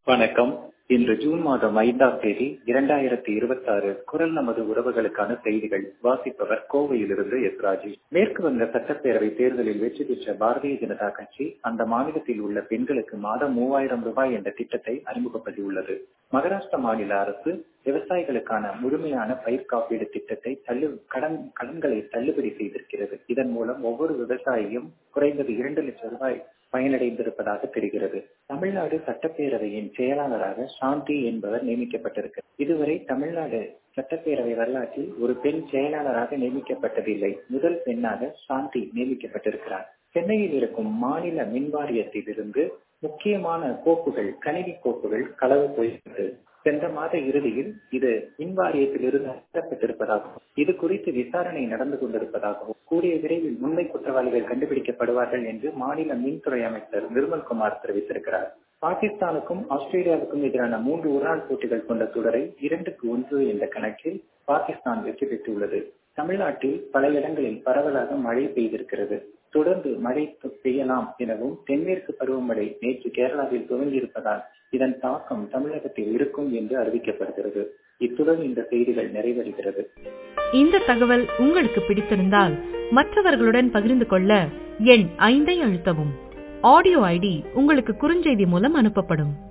வணக்கம். இன்று ஜூன் மாதம் 5ஆம் தேதி 2026. குரல் நமது உறவுகளுக்கான செய்திகள் வாசிப்பவர் கோவையிலிருந்து எஸ். ராஜி. மேற்கு வங்க சட்டப்பேரவை தேர்தலில் வெற்றி பெற்ற பாரதிய ஜனதா கட்சி அந்த மாநிலத்தில் உள்ள பெண்களுக்கு மாதம் 3000 ரூபாய் என்ற திட்டத்தை அறிமுகப்படுத்தியுள்ளது. மகாராஷ்டிரா மாநில அரசு விவசாயிகளுக்கான முழுமையான பயிர் காப்பீடு திட்டத்தை கடன்களை தள்ளுபடி செய்திருக்கிறது. இதன் மூலம் ஒவ்வொரு விவசாயியும் குறைந்தது 2 லட்சம் ரூபாய் பயனடைந்திருப்பதாக தெரிகிறது. தமிழ்நாடு சட்டப்பேரவையின் செயலாளராக சாந்தி என்பவர் நியமிக்கப்பட்டிருக்கிறார். இதுவரை தமிழ்நாடு சட்டப்பேரவை வரலாற்றில் ஒரு பெண் செயலாளராக நியமிக்கப்பட்டதில்லை. முதல் பெண்ணாக சாந்தி நியமிக்கப்பட்டிருக்கிறார். சென்னையில் இருக்கும் மாநில மின்வாரியத்திலிருந்து முக்கியமான கோப்புகள், கணினி கோப்புகள் களவு போய்விட்டது. சென்ற மாத இறுதியில் இது மின்வாரியத்திலிருந்து அகற்றப்பட்டிருப்பதாகவும் இது குறித்து விசாரணை நடந்து கொண்டிருப்பதாகவும் கூடிய விரைவில் உண்மை குற்றவாளிகள் கண்டுபிடிக்கப்படுவார்கள் என்று மாநில மின்துறை அமைச்சர் நிர்மல்குமார் தெரிவித்திருக்கிறார். பாகிஸ்தானுக்கும் ஆஸ்திரேலியாவுக்கும் எதிரான 3 ஒருநாள் போட்டிகள் கொண்ட தொடரை 2-1 என்ற கணக்கில் பாகிஸ்தான் வெற்றி பெற்றுள்ளது. தமிழ்நாட்டில் பல இடங்களில் பரவலாக மழை பெய்திருக்கிறது. தொடர்ந்து மழை பெய்யலாம் எனவும் தென்மேற்கு பருவமழை நேற்று கேரளாவில் துவங்கியிருப்பதால் இதன் தாக்கம் தமிழகத்தில் இருக்கும் என்று அறிவிக்கப்படுகிறது. இத்துடன் இந்த செய்திகள் நிறைவடைகிறது. இந்த தகவல் உங்களுக்கு பிடித்திருந்தால் மற்றவர்களுடன் பகிர்ந்து கொள்ள எண் 5 அழுத்தவும். ஆடியோ ஐடி உங்களுக்கு குறுஞ்செய்தி மூலம் அனுப்பப்படும்.